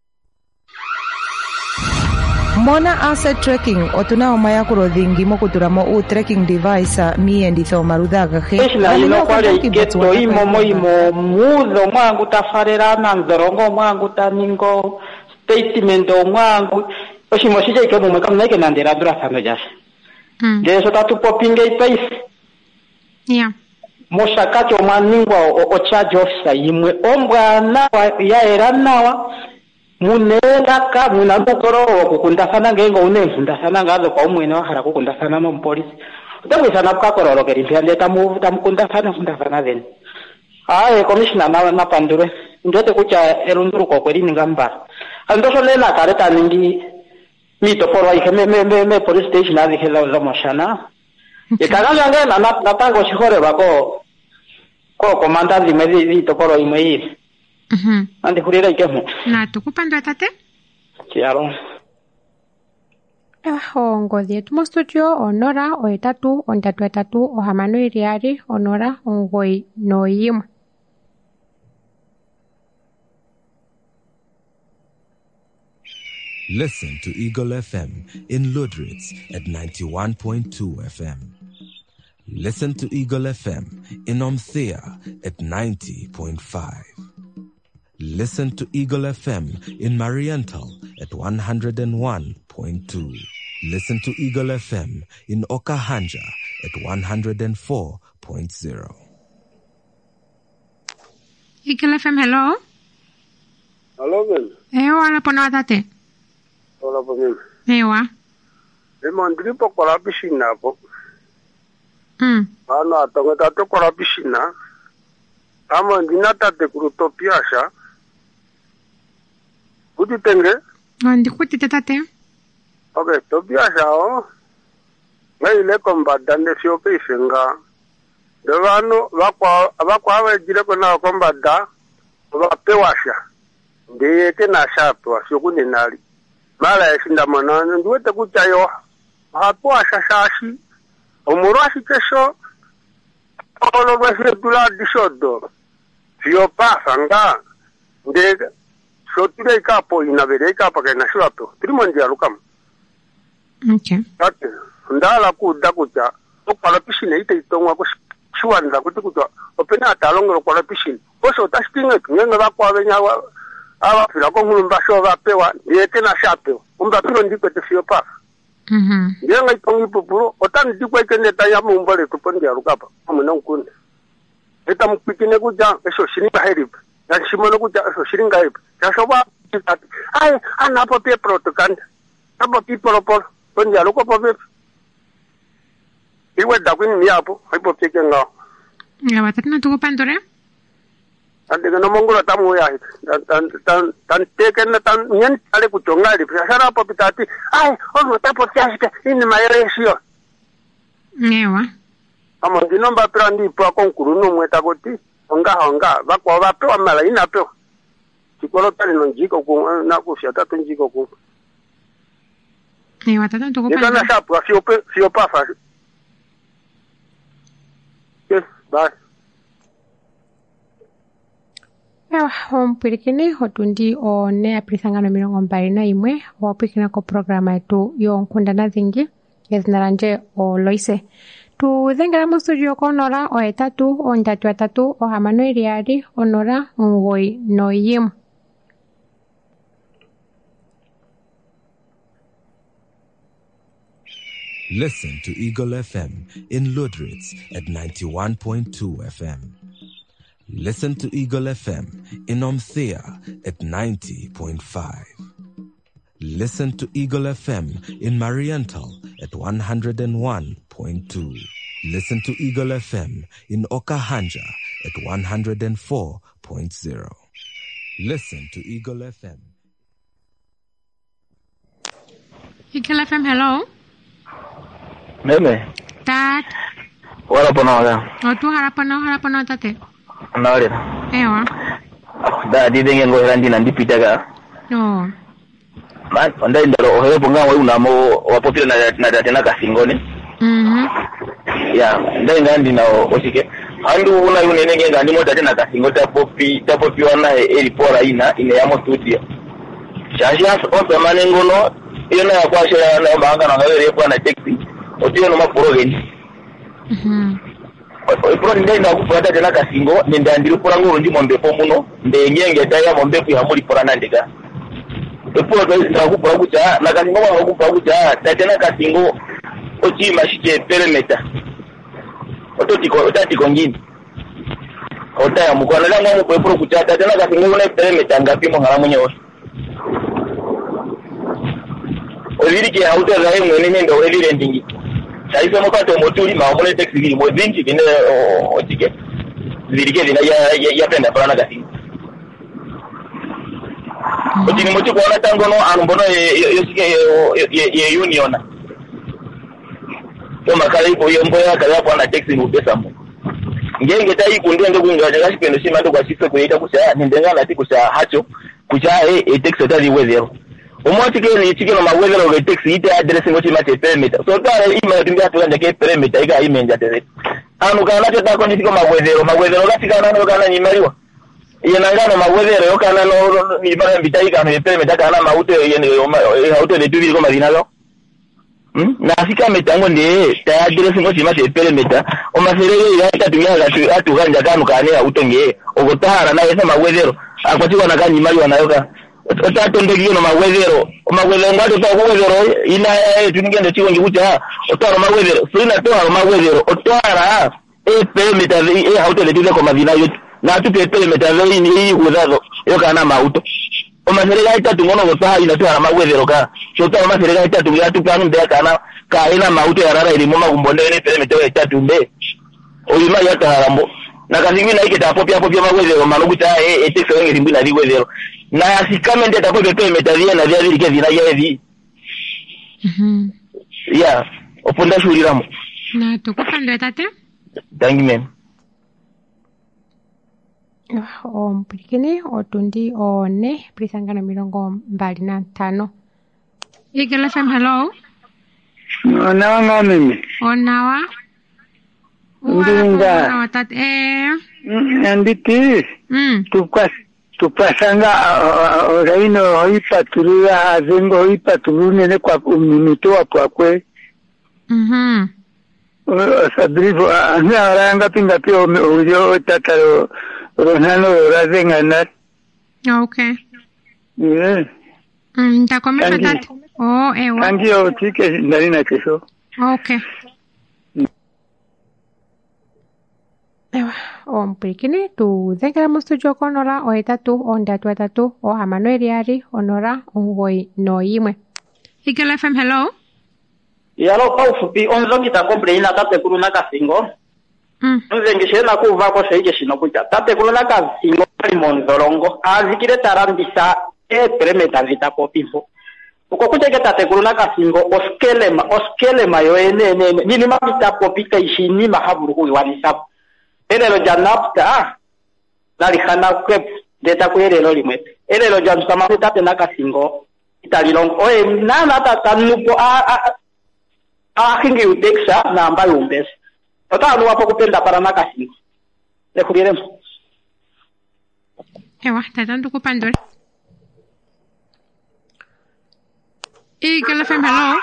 Mona asset tracking otuna omaya kurothingi mokuturamo u tracking device mienditho maruthaga he Kishina ino kwale iketo imo moimo muzo mwangu tafarera na nzorongo mwangu taningo statement mwangu oshimo shije ikomo mweka mneke nandera dura sano jase mm. Jeso tatu popinge ipaisi yeah. Moshakacho maningwa o, o charge officer imwe ombwa na ya era nawa munela ka muna dokoro kukunda sana ngengo unefunda sana ngazo kwa umwene wahara kukunda sana no polisi Tabu sana kukakororo keri pia tamu tamkunda sana funda sana then. Aye commissioner na na pandure. Ndote kucha erunduru kwa kweli ngamba. Andoso lela kareta ningi mito porwa ike me me me, me police station azi kela za moshana. Ikagaga ngena na natango shikore bako ko komandante mezi mito porwa imei. Mhm. Ande kurira ikemo. Na tukupanda tate? Kiaro. Ongozi yetu mo studio onora oitatu ontatu etatu ohamano iriari onora ongoi noyim. Listen to Eagle F M in Ludritz at ninety-one point two F M. Listen to Eagle F M in Omthea at ninety point five. Listen to Eagle F M in Mariental at one hundred one point two. Listen to Eagle F M in Okahanja at one hundred four point zero. Eagle F M, hello? Hello, man. Ewa la pono tate? Hola, pues. Ewa? E mandri po kwa la piscina po. Mm. Ano atonga tato kwa la piscina. Ama ndina tate kuruto piasha. Kuti tenge? Andi kuti tate? Okay, to piasha o. Ngai le komba dande fio pe ifenga. Devano wakwa wakwa we jire kona komba da. Wape washa. Ndiye tena shapwa sio kunenali. Mala eshinda manana nduwete kuchayo. Hapo ashashi. Omurashi kesho. Olo wese dula dishodo. Fio pa sanga. Nde sotire ikapo inabere ikapa kana shwato. Trimondia lukam. Okay. Ate ndala ku dakuja. Okala pisine ite itongwa ku shwanda kuti kutwa. Opena atalongero kwa pisine. Oso tastinga ngenga bakwa benyawa. Awa fila ko ngulumba sho vapewa yete na shapewa umba pilo ndiko te fio pa mhm ngenga itongi popuro otani dikwe kene tanya mumbale tupondi ya lukapa amuna nkunde eta mupikine kuja eso shininga herib ya shimono kuja eso shininga herib ya shoba ai anapo pe protokanda abo people por pondi ya lukapa pe iwe dakwini miapo ipo pike nga ya watatna tuko pandore ande no mongolo tamu ya tan tan tan teken tan nyen ale kuchongali sara po pitati ai ono tapo tiashite ini mayeresio ngewa amo dinomba prandi po konkuru no mweta goti onga onga bakwa bape amala ina pe chikolo tani no njiko ku na ku fiata to njiko ku ngewa tata tuko pandore ikana shapu fio pe fio pa fa yes bye. Ewa, ompirikini hotundi o ne aprisangano mirongo mbali na imwe wapikina ko programa yetu yo nkundana zingi yezinaranje o loise tu zengera mu studio konora o etatu o ntatu atatu o hamano iriari onora ngoi noyim. Listen to Eagle F M in Ludritz at ninety-one point two F M. Listen to Eagle F M in Omthea at ninety point five. Listen to Eagle F M in Mariental at one hundred one point two. Listen to Eagle F M in Okahanja at one hundred four point zero. Listen to Eagle F M. Eagle F M, hello? Meme. Tat. Wala pono ya. O tu harapono harapono tate. Naore. Ewa. Da di dengen go randi nandi pitaga. No. Man, onda indaro ohe bonga wa unamo wapopira na na tena kasingoni. Mhm. Ya, nda ngandi na osike. Andu una yune nenge ngandi mo tena kasingo ta popi ta popi wana eri pora ina ine yamo studio. Shasha so pe manengo no ina ya kwa shera na banga na ngale kwa na taxi. Otio no mapuro geni. Mhm. Ipuro ndenda kufuata tena kasingo nenda ndiri pura ngoro ndi mombe pomuno ndengenge daya mombe ku yamuri pura nandika. Ipuro ndenda kupura kucha na kasingo wa kupura kucha tena kasingo ochi mashike perimeter. Ototiko otatiko ngini. Otaya mukwana langa mu puro kucha tena kasingo na perimeter ngapi mo haramu nyo. Elirike auto za mwene nendo elire ndingi. Saisa mokato motuli maomole taxi gili mo vinci vine o tike. Elirike vina ya ya penda para nagati. Otini mochi kuona tango no anumbono yosike ye union. Yo makala ipo yombo ya kala kwa na taxi mu pesa mo. Ngenge tai kunde ndo kunga jaga sipendo sima ndo kwa sisi kuita kusa nindenga na tikusa hacho kucha e e taxi tali wezero. Umwati ke ni chike no mawezero le taxi ite address ngoti mate permit. So tara email tinga tulanda ke permit iga email jatete. Anu kana cho ta koni tiko mawezero mawezero gatika na no kana ni mariwa. Yena ngano mawezero yo kana no ni bara bitai kana ni permit kana mauto yene auto le tuvi ko madina lo. Hmm? Na fika metango ndi ta address ngoti mate permit. O maserere ya tatumia gatu atu ganja kanu kana auto nge ogotara na yesa mawezero. Akwati wana kanyi mali wanayoka. Otato ndegi no mawezero. O mawezero ngado ta mawezero ina eh tunigende chiwo ngikuta otara mawezero. So ina toa mawezero otara e permit e auto le tuvi ko madina yo. Na tu pepe metavei ni hii kudado yo kana mauto o maserega itatu ngono gotaha ina tu ara mawezero ka chota maserega itatu ya tu kanu ndia kana ka ina mauto ya rara ilimo magumbonde ni pepe metewe itatu mbe o yima ya tarambo na kazingi na ikita popia popia mawezero manuguta e e tekso ngi rimbi na liwezero na asikame ndia tapo pepe metavia na vya vile kezi na yevi mhm ya opunda shuliramo na tukupanda tate dangi men o mpikini otundi one prisangana mirongo mbali na tano. Eagle F M, hello. Onawa nga mimi. Onawa. Ndinga. Onawa tat eh. Nditi. Mm. Tukas tupasanga oraino hoipatulia azengo hoipatulu nene kwa minuto hapo kwe. Mhm. Sabrivo ana oranga pinga pio ujo tataro Ronano razenga nat. Okay. Yeah. Mm, takomeka tat. Oh, ewa. Kangi o tike ndani na kesho. Okay. Ewa, o mpikini tu zengera mustudio konora o etatu o ndatu etatu o hamano eriari onora ongoi no imwe. Eagle F M, hello. Yalo pa ufupi onzo kitakomple ina tate kuluna kasingo. Mm. Nzengishe na kuva ko seje shino kuja. Tate kuluna kasingo ni monzorongo. Azikire tarambisa e premeta vita popimpo. Uko kucheke tate kuluna kasingo oskelema oskelema yo ene ene nini mabita popita ishini mahaburu kuwi wanisabu. Elelo janapta nali khana kwep deta kuyelelo limwe. Elelo janusama tate na kasingo italilongo. Oe nana tata nupo a a a hingi uteksa na ambayo umbesi. Ota anu wapo kupenda para nakasi. Le kurierem. Ewa, tatando kupandol. Eagle F M, hello.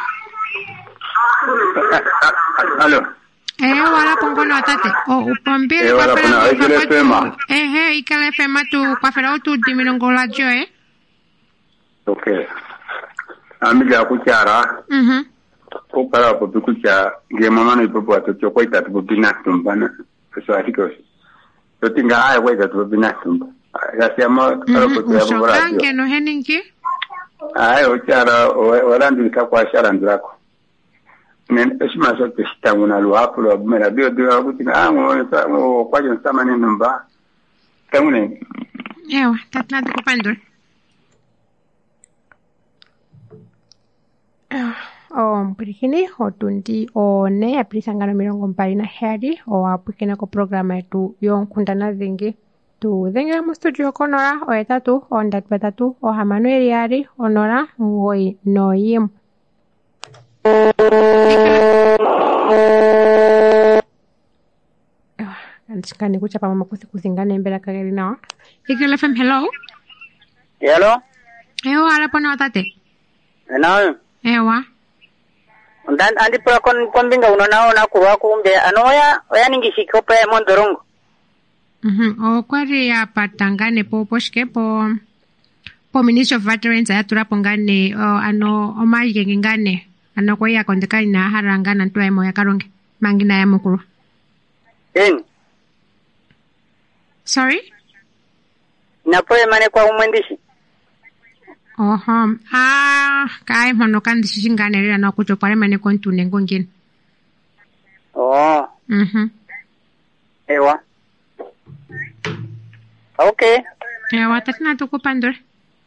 Hello. Eh, wala pongono atate. O upombele kwa fela. Eh, Eagle F M. Eh, eh, Eagle F M tu kwa fela tu diminongo la jo eh. Okay. Amiga kuchara. Mhm. Ko para po kucha ge mama no ipopo atocho kwa itatu bina tumbana. So atiko. So tinga ai kwa itatu bina tumba. Gasema para po ya bora. Shange no heningi. Ai ochara orandi kwa shara ndrako. Nen esima so testanga na lo hapo lo mera bio bio kutina ango sa kwa jo sama ni numba. Kamune. Ewa, tatna kupandol. O mpikini otundi one aprisangano mirongo mbali na heri o apukina ko programa yetu yonkundana zingi tu zengera mu studio konora o etatu o ndatu betatu o hamano eriari onora ngoi noyim. Antikani kuchapa mama kusi kuzingana mbele kageri na. Eagle F M, hello. Hello. Ewa ala pona watate. Hello. Ewa. Dan andi pro kon kon binga unaona na kuwa kumbe anoya oya ningishi kope mondorongo. Mhm. O kwari ya patangane po poshke po po Ministry of Veterans ya turapongane o ano o maige ngane ano ko ya kondekani na harangana ntwa mo ya karonge mangina ya mukuru. En. Sorry? Na po mane kwa umwendishi. Oho. Ah, kai mono kan disishingane rira na kuchopare mane kontune ngongin. Oh. Mhm. Ewa. Okay. Ewa, tatina tuko pandor.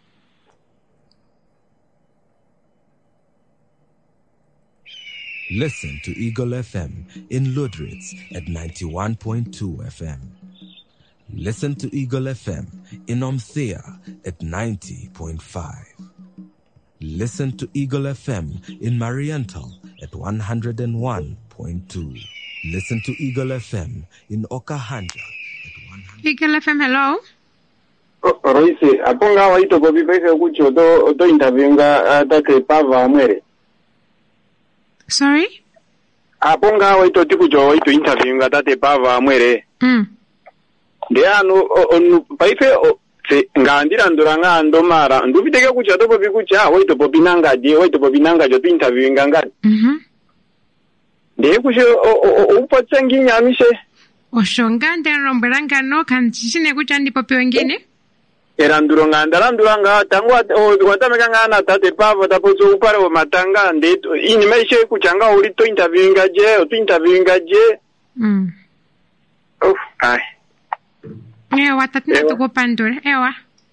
Listen to Eagle F M in Ludritz at ninety-one point two F M. Listen to Eagle F M in Omthea at ninety point five. Listen to Eagle F M in Mariental at one hundred one point two. Listen to Eagle F M in Okahanja at one hundred. Eagle F M, hello? Roisi, aponga waito gobi pese kucho do do interviewinga tate pava mwere. Sorry? Aponga waito tikucho waito interviewinga tate pava mwere. Mm. Dia no on paife se ngandira nduranga andomara nduviteke kucha to bobi kucha waito bobinanga je waito bobinanga jo interviewinga ngani. Mhm. De kushe upatsangi nyamise. Oshongande romberanga no kanchine kucha ndipo wengine. Era nduranga ndaranduranga tangu watameka ngana tate pava tapozo upare wa matanga ndeto ini maishe kuchanga uli to interviewinga je to interviewinga je. Mm. Oh, ai. Ewa, tatina tuko pandore. Ewa.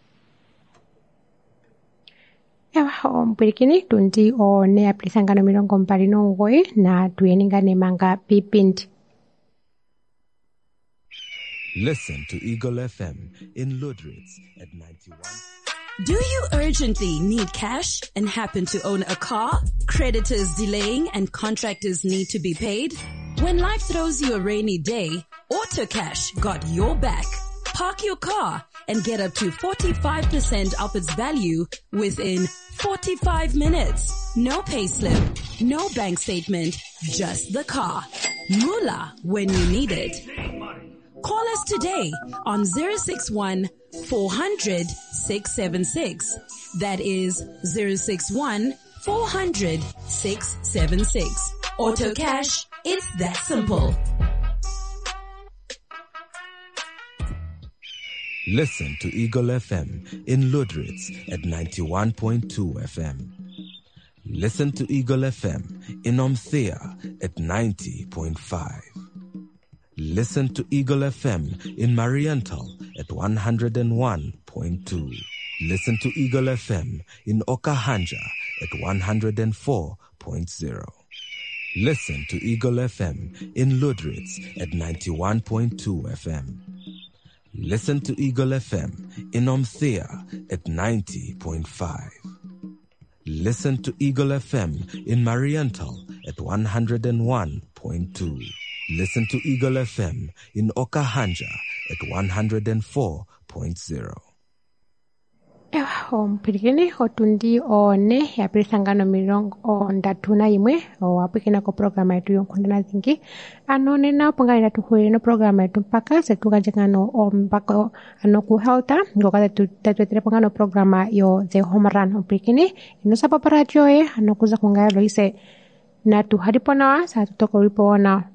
Ewa, ompirikini tundi o ne aplisangano mirongo mparino ngoi na tuyeninga ne manga pipindi. Listen to Eagle F M in Ludritz at ninety-one. Do you urgently need cash and happen to own a car? Creditors delaying and contractors need to be paid? When life throws you a rainy day, AutoCash got your back. Park your car and get up to forty-five percent of its value within forty-five minutes. No payslip, no bank statement, just the car. Moolah when you need it. Call us today on zero six one, four hundred, six seven six. That is zero six one, four hundred, six seven six. AutoCash, it's that simple. Listen to Eagle F M in Ludritz at ninety-one point two F M. Listen to Eagle F M in Omthea at ninety point five. Listen to Eagle F M in Mariental at one hundred one point two. Listen to Eagle F M in Okahanja at one hundred four point zero. Listen to Eagle F M in Ludritz at ninety-one point two F M. Listen to Eagle F M in Omthea at ninety point five. Listen to Eagle F M in Mariental at one hundred one point two. Listen to Eagle F M in Okahanja at one hundred four point zero. Ewa, ompirikini otundi o ne ya pirisangano mirongo o ndatuna imwe o apikina ko programa yetu yonkundana zingi ano nena opanga ina tuhuiri no programa yetu mpaka setuka jengano o mpaka ano kuhelta ngoka tatuetire pangano programa yo The Home Run ompirikini inusa paparajo e ano kuza kungaya loise na tuhariponawa sa tutoko ripoona